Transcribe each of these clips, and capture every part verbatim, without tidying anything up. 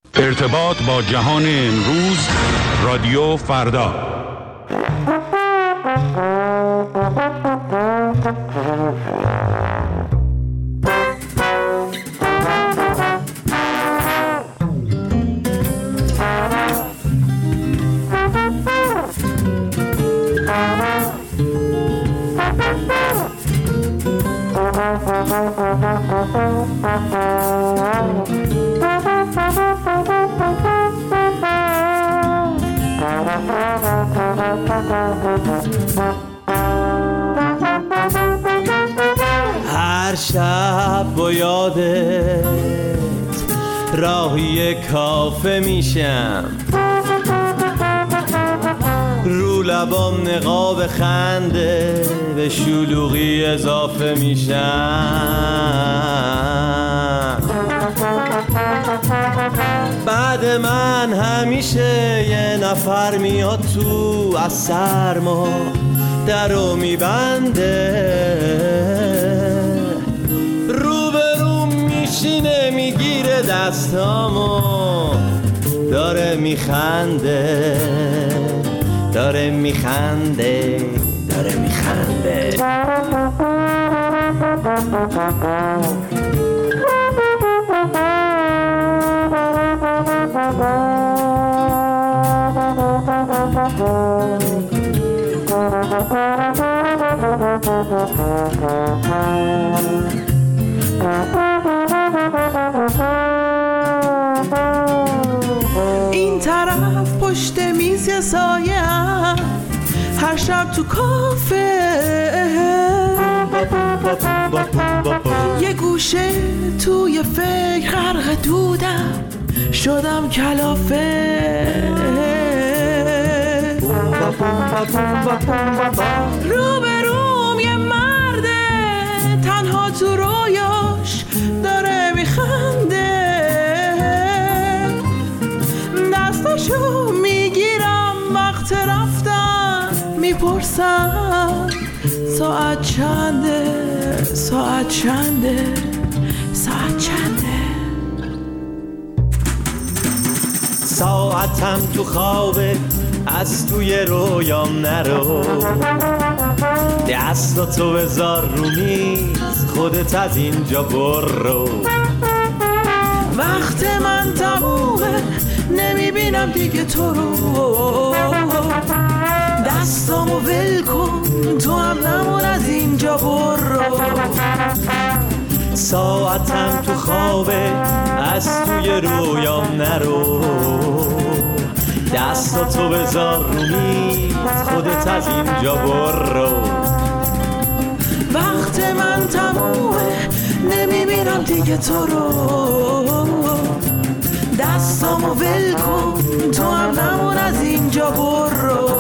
ارتباط با جهان امروز، رادیو فردا. هر شب با یادت راهی کافه میشم، رو لبام نقاب خنده به شلوغی اضافه میشم. بعد من همیشه یه نفر میاد تو از سرما درو میبنده، رو به رو میشینه میگیره دستامو داره میخنده داره میخنده داره میخنده. این طرف پشت میز سایه‌ام، هر شب تو کافه یه گوشه توی فکر غرق دودم، شدم کلافه. رو به روم یه مرده تنها تو رویاش داره میخنده، دستاشو میگیرم وقت رفتن، میپرسم ساعت چنده ساعت چنده ساعت چنده. ساعتم تو خوابه از توی رویام نرو، دستاتو بذار رو میز خودت از اینجا برو. وقت من تمومه نمیبینم دیگه تو رو، دستامو ول کن تو هم نمون از اینجا برو. ساعتم تو خوابه از توی رویام نرو، دستاتو بذار رو میز خودت از اینجا برو. وقت من تمومه نمیبینم دیگه تو رو، دستامو ول کن تو هم نمون از اینجا برو.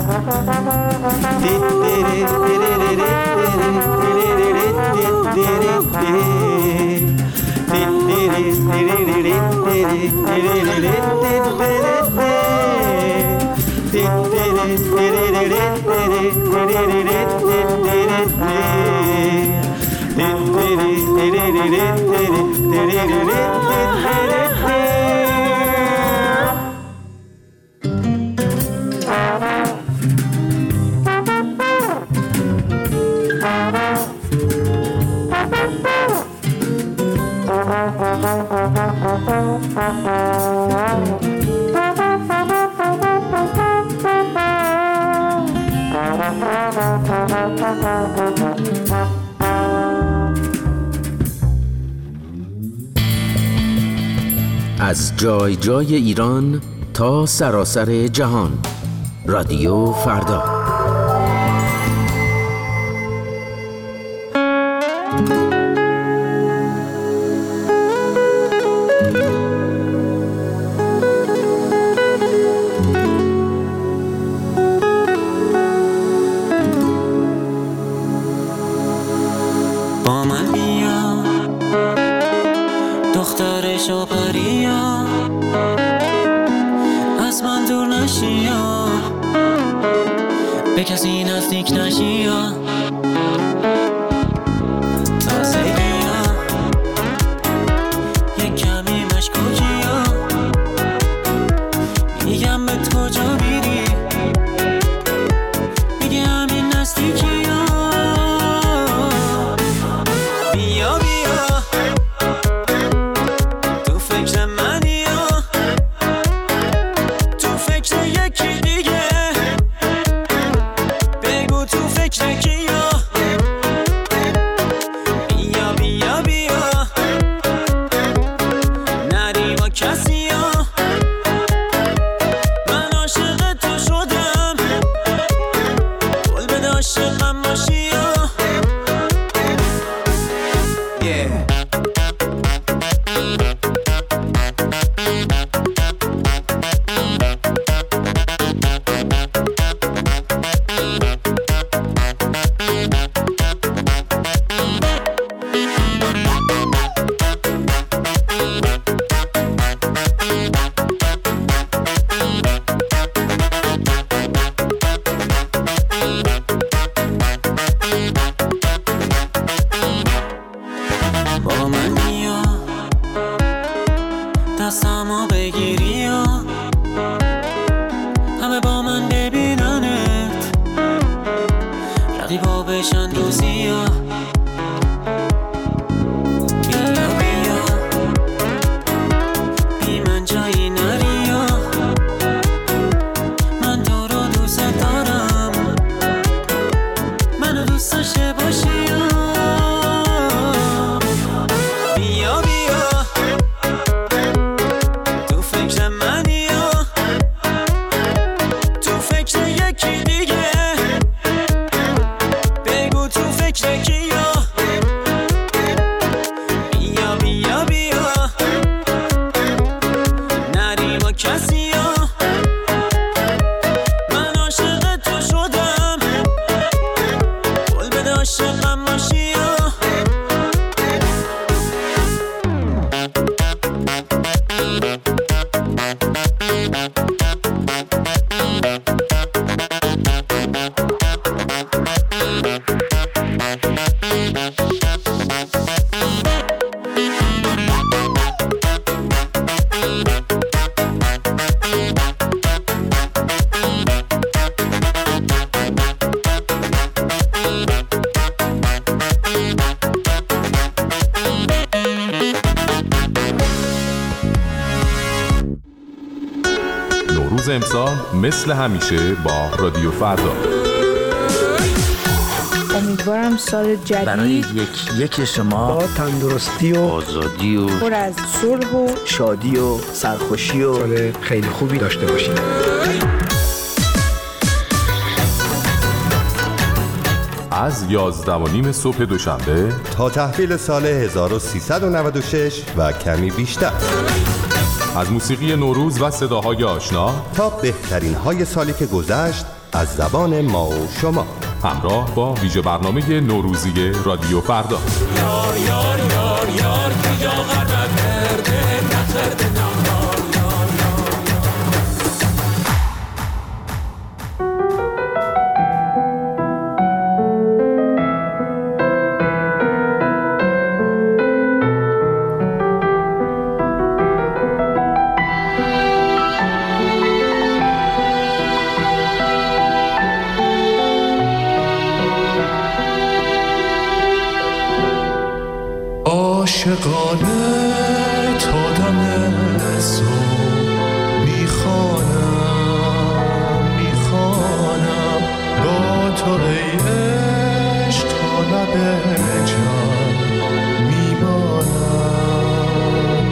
از جای جای ایران تا سراسر جهان، رادیو فردا. با من بیا دختر شوپریا، از من دور نشی، به کسی نزدیک نشی، تازگی ها یک کمی مشکوکی ها، دستمو بگیری یا همه با من ببیننت، رقیبا بشن روزی یا بیا بیا بی من جایی نری یا من تو رو دوست دارم، منو دوست داشته باشی یا بیا بیا تو فکر منی یا تو فکر یکی دیگه، بگو تو فکر کی یا بیا بیا بیا نری با کسی یا من عاشق تو شدم، قول بده عاشقم باشی یا نوروز امسال مثل همیشه با رادیو فردا. امیدوارم سال جدید برای یک یک شما با تندرستی و آزادی و پر از صلح و شادی و سرخوشی و سال خیلی خوبی داشته باشید. از یازده و نیم صبح دوشنبه تا تحویل سال هزار و سیصد و نود و شش و کمی بیشتر، از موسیقی نوروز و صداهای آشنا تا بهترین های سالی که گذشت از زبان ما و شما، همراه با ویژه برنامه نوروزی رادیو فردا. یار یار یار یار کجا غربت کرده نخرده نهار یار عاشقانه تا دم صبح میخوانم میخوانم با تو ای عشق تا لب جان میمانم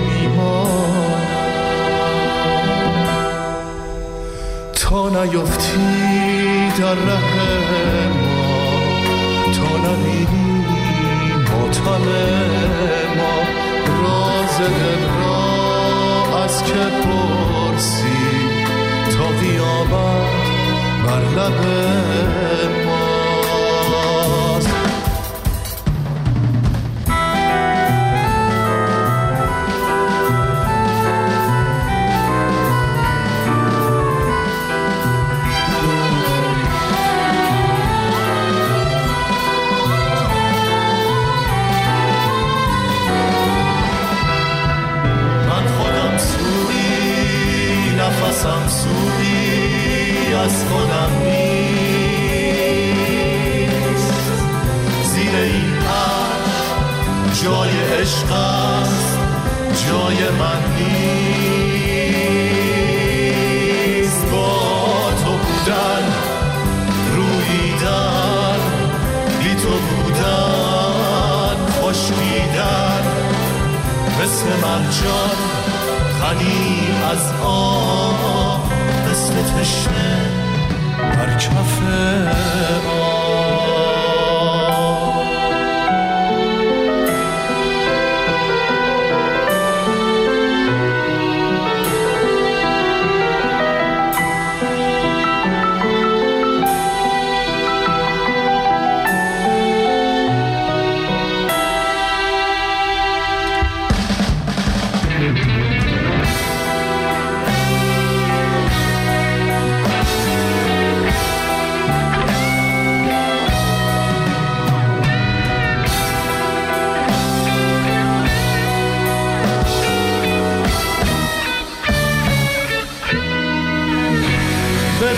میمانم تا نیفتی در ره ما، تا نمیری ماتم ما، راز دل را از که پرسی تا قیامت بر لب ماست. نفسم سوی از خودم نیست، زیر این عرش جای عشق است، جای من نیست. با تو بودن روییدن، بی تو بودن خشکیدن، مثل مرجان غنی از آب، مثل تشنه بر کف آب.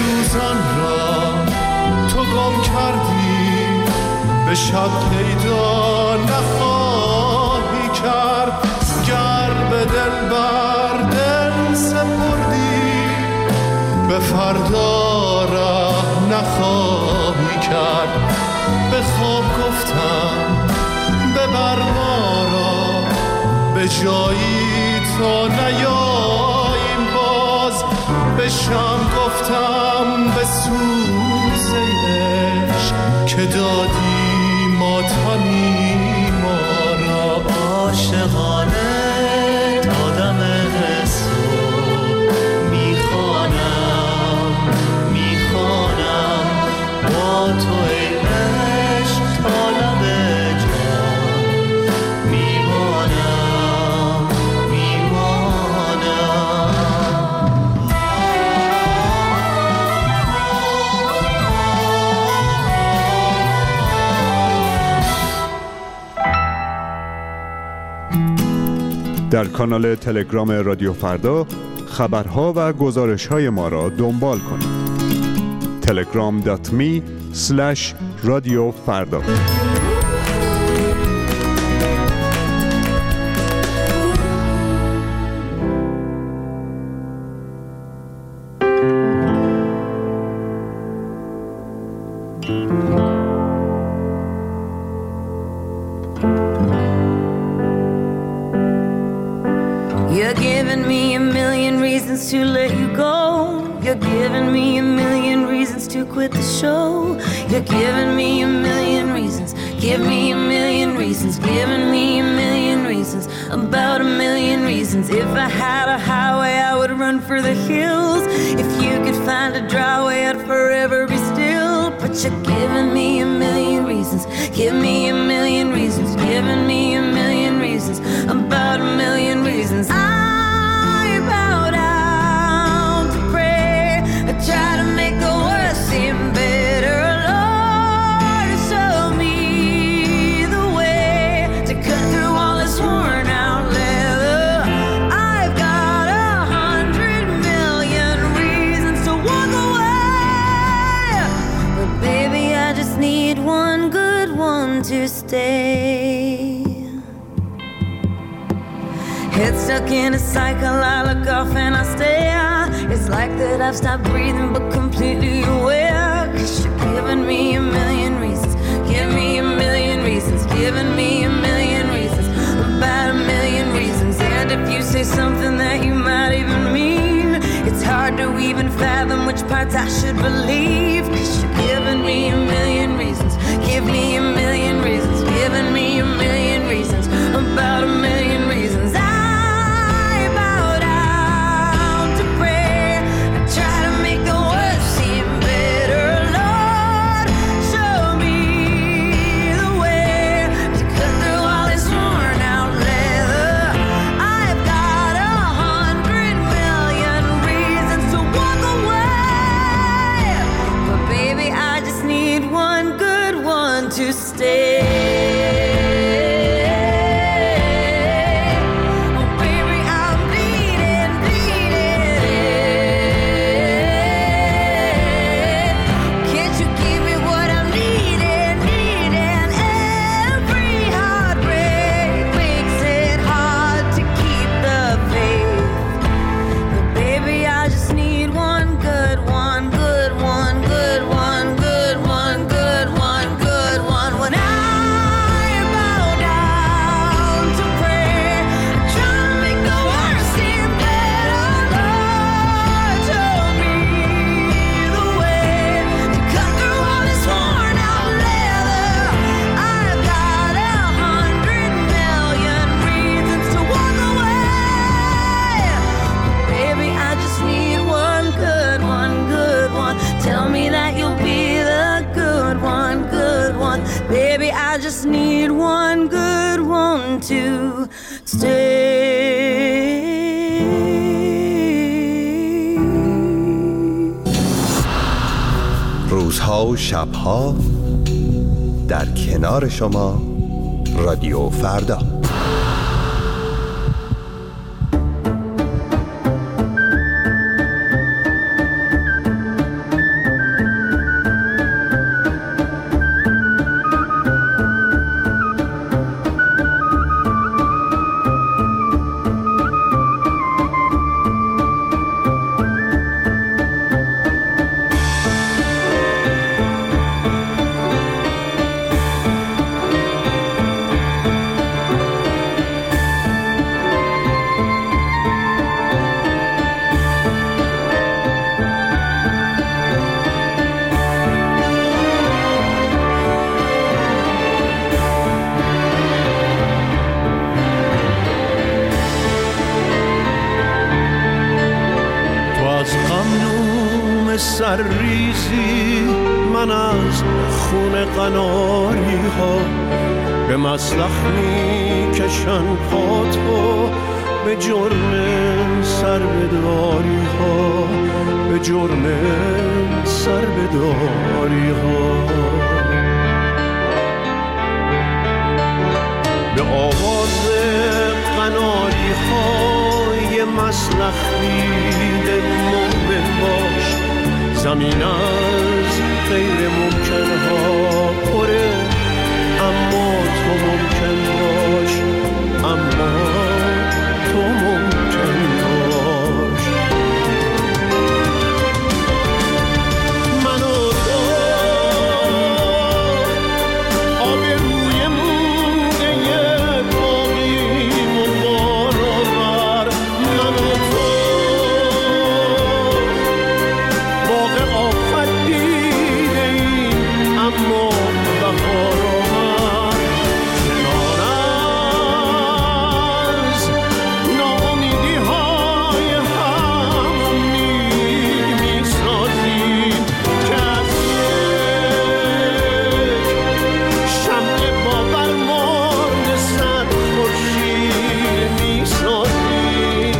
روزان را تو گم کردی، به شب پیدا نخواهی کرد. گر به دل بر دل سپردی، به فردا راه نخواهی کرد. به خواب گفتم ببر ما را به جایی تا نیاییم باز. به شم گفتم به سوز عشق که دادی ماتمی ما را. عاشقانه دادم صبح میخوانم میخوانم با تو ای عشق تا لب جان میمانم میمانم. در کانال تلگرام رادیو فردا خبرها و گزارش‌های ما را دنبال کنید. تلگرام دات می اسلش رادیو فردا. You're giving me a million reasons to let you go. You're giving me a million reasons to quit the show. You're giving me a million reasons. Give me a million reasons. Giving me a million reasons. About a million reasons. If I had a highway, I would run for the hills. If you could find a dry way, I'd forever be still. But you're giving me a million reasons. Give me a million reasons. Giving me a million reasons. About a million reasons. I bow down to pray. I try to make the worst seem better. Lord, show me the way to cut through all this worn out leather. I've got a hundred million reasons to walk away, but baby, I just need one good one to stay. Head stuck in a cycle, I look off and I stare. It's like that I've stopped breathing but completely aware. Cause you're giving me a million reasons. Give me a million reasons. Giving me a million reasons. About a million reasons. And if you say something that you might even mean, it's hard to even fathom which parts I should believe. Cause you're giving me a million reasons. Give me a million reasons. Giving me a million reasons. About a million reasons. To stay. Oh baby, I'm bleeding, bleeding. Can't you give me what I'm needing, needing? Every heartbreak makes it hard to keep the faith. But baby, I just need one good one, good one, good one, good one, good one, good one. When I bow down to pray, try to make the worst seem better. Lord, show me the way to cut through all this worn out leather. I've got a hundred million reasons to walk away. Baby, I just need one good one, good one. Tell me that you'll be the good one, good one. Baby, I just need one good one to stay. روزها و شبها در کنار شما رادیو فردا. سرریزی من از خون قناری ها به مسلخ می کشن پاتو به جرم سربداری ها به جرم سربداری ها به آواز قناری های مسلخ دیده مؤمن باش زمین از غیر ممکن ها پره اما تو ممکن باش اما تو ممکن باش من و تو آب روی موده باقیم و بارآور من و تو باغ آفت دیده ایم اما بهار آور کنار از ناامیدی های هم امید می سازیم که از یک شمع باور مرد صد خورشید می سازیم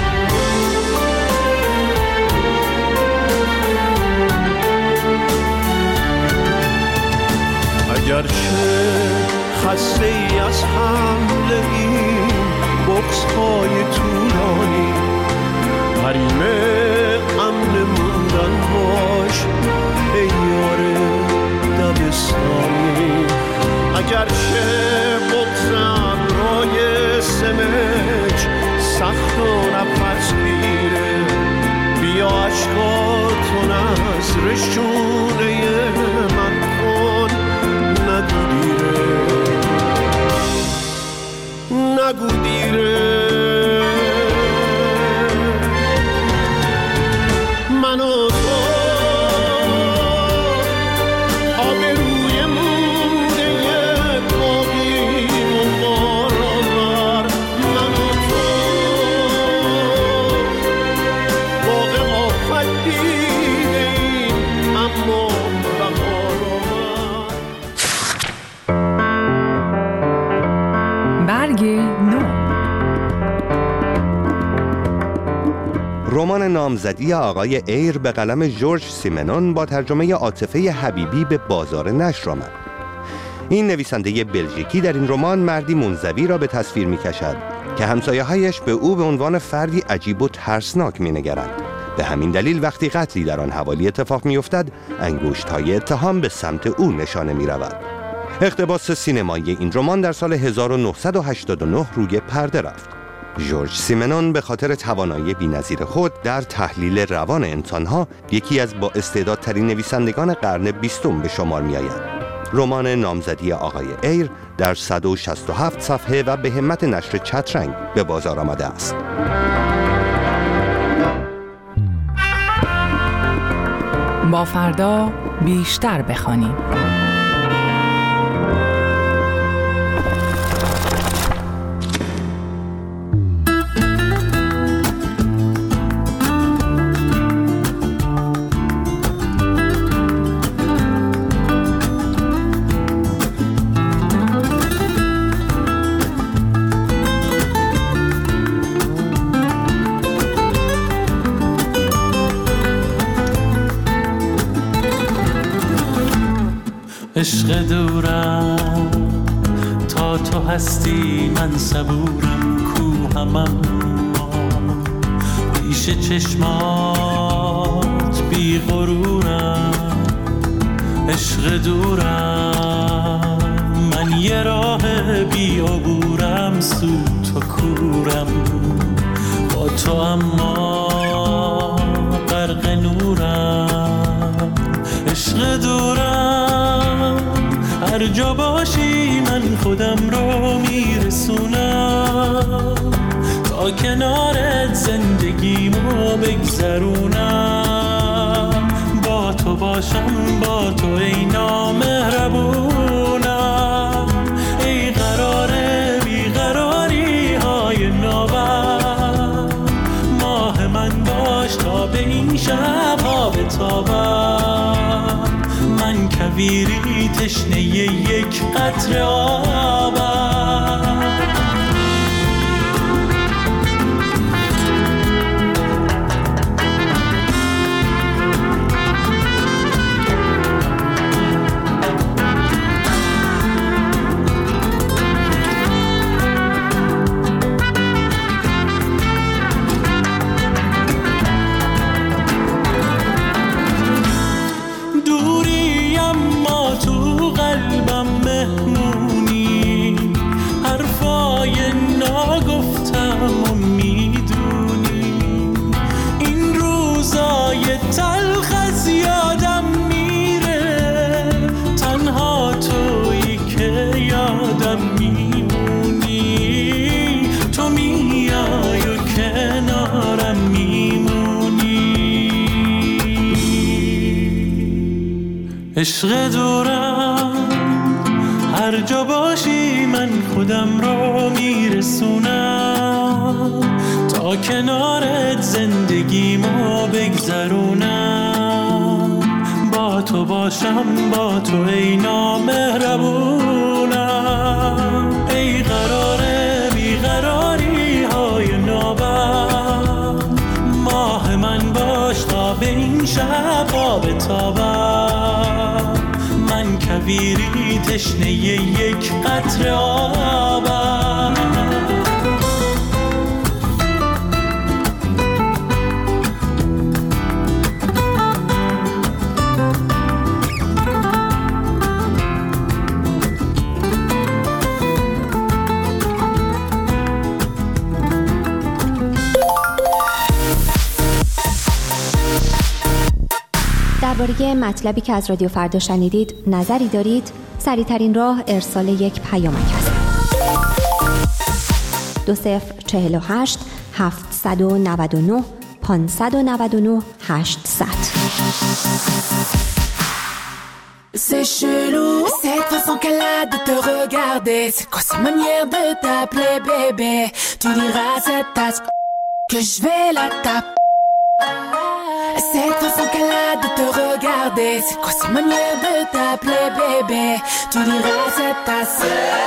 اگرچه خسته ای از حمله این بغض های طولانی حریم امن موندن باش ای یار دبستانی اگرچه بغض ابرای سمج سخت و نفس گیره بیا عشقاتو نظر شونه من کن نگو دیره نگو دیره من و تو آب روی موده باقیم و بارآور من و تو باغ آفت دیده ایم اما بهار آور برگ نو رمان نامزدی آقای ایر به قلم ژورژ سیمنون با ترجمه عاطفه حبیبی به بازار نشر آمد. این نویسنده بلژیکی در این رمان مردی منزوی را به تصویر می‌کشد که همسایه‌هایش به او به عنوان فردی عجیب و ترسناک می‌نگرند. به همین دلیل وقتی قتلی در آن حوالی اتفاق می‌افتد، انگشت‌های اتهام به سمت او نشانه می‌رود. اقتباس سینمایی این رمان در سال هزار و نهصد و هشتاد و نه روی پرده رفت. ژورژ سیمنون به خاطر توانایی بی‌نظیر خود در تحلیل روان انسان‌ها یکی از با استعدادترین نویسندگان قرن بیستم به شمار می‌آید. رمان نامزدی آقای ایر در صد و شصت و هفت صفحه و به همت نشر چترنگ به بازار آمده است. با فردا بیشتر بخوانیم. عشق دورم تا تو هستی من صبورم کوهمم پیش چشمات بی غرورم عشق دورم من یه راه بی عبورم سود تو کورم با تو اما غرق نورم عشق دورم هر جا باشی من خودم رو میرسونم تا کنارت زندگیمو بگذرونم با تو باشم با تو ای نامهربونم ای قرار بیقراری های نوبر ماه من باش تا به این شب ها بتاب کویری تشنه یک قطره آبم. عشق دورم هر جا باشی من خودم رو میرسونم، تا کنارت زندگیمو بگذرونم. با تو باشم با تو ای نامهربونم، ای قرار بیقراری های نابم. ماه من باش تا به این شب خواب تابم. من کویری تشنه یک قطره آبم. درباره مطلبی که از رادیو فردا شنیدید نظری دارید؟ سریع‌ترین راه ارسال یک پیامک است. دو صفر چهل و هشت هفتصد و نود و نه پانصد و نود و نه هشتصد. C'est chelou, cette façon qu'elle a de te regarder. C'est quoi sa manière de t'appeler bébé? Tu diras à cette tasse que je vais la taper. Cette façon qu'elle a de te regarder. C'est quoi sa manière de t'appeler bébé? Tu diras à cette tasse.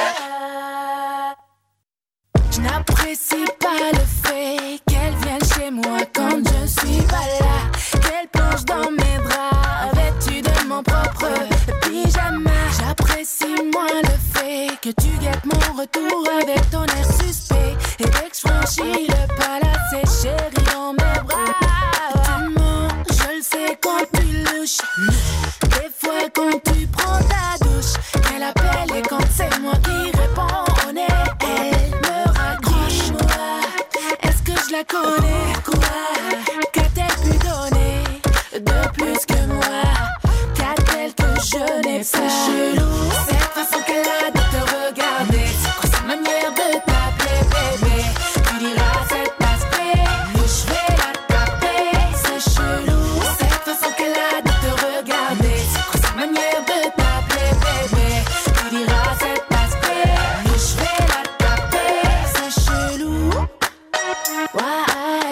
Je n'apprécie pas le fait qu'elle vienne chez moi quand je suis pas là. Qu'elle plonge dans mes draps vêtue de mon propre pyjama. J'apprécie moins le fait que tu guettes mon retour avec ton air suspect. Et dès que je franchis le pas là, c'est chéri dans mes bras. Tu mens, je le sais quand tu louches. Des fois quand tu prends ta douche, elle appelle et quand c'est moi qui réponds, on est elle me raccroche. Moi, est-ce que je la connais? Quoi? Qu'a-t-elle pu donner de plus que moi? Qu'a-t-elle que je n'ai pas? C'est chelou, cette façon qu'elle a de te regarder. C'est quoi sa manière de t'appeler bébé? Tu diras cette tasse que je vais la taper. C'est chelou, cette façon qu'elle a de te regarder. C'est quoi sa manière de t'appeler bébé? Tu diras cette tasse que je vais la taper. C'est chelou. Why,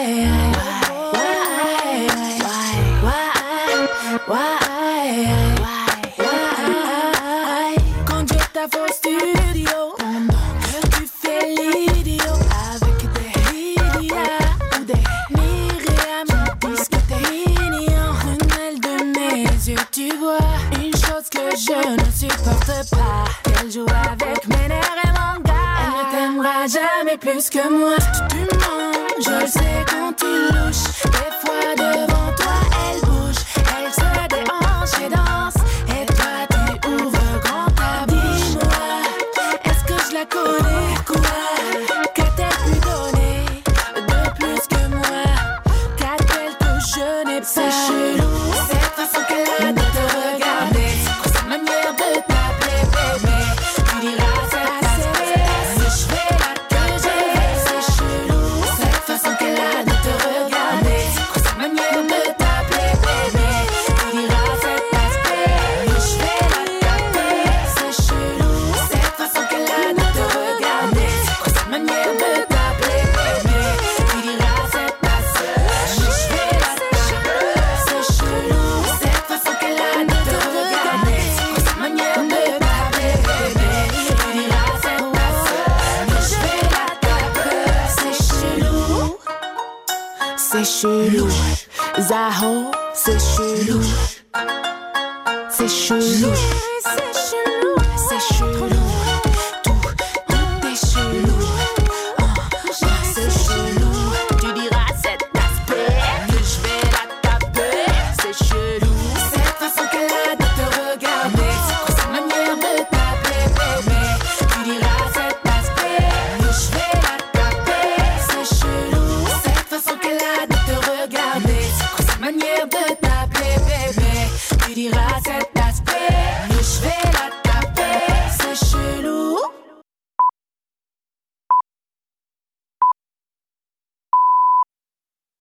why, why, quand Dieu t'a fait au studio, pendant que tu fais l'idiot avec des Lydia ou des Myriam, qui disent que t'es ignorant. Prunelle de mes yeux, tu vois une chose que je ne supporte pas, qu'elle joue avec mes nerfs et mon gars. Elle ne t'aimera jamais plus que moi. Tu mens, je le sais quand tu louches. Des fois devant toi elle bouge, elle se déhanche et danse, et toi tu ouvres grand ta bouche. Dis-moi, est-ce que je la connais? Quoi? Qu'a-t-elle pu donner de plus que moi? Qu'a-t-elle que je n'ai pas? C'est chelou, cette façon qu'elle a de te regarder. C'est quoi sa manière de t'appeler bébé? Tu diras cette tasse que je vais la que je vais. C'est chelou, cette façon qu'elle a c'est chelou. Zaho, c'est chelou. C'est chelou. C'est chelou. C'est chelou.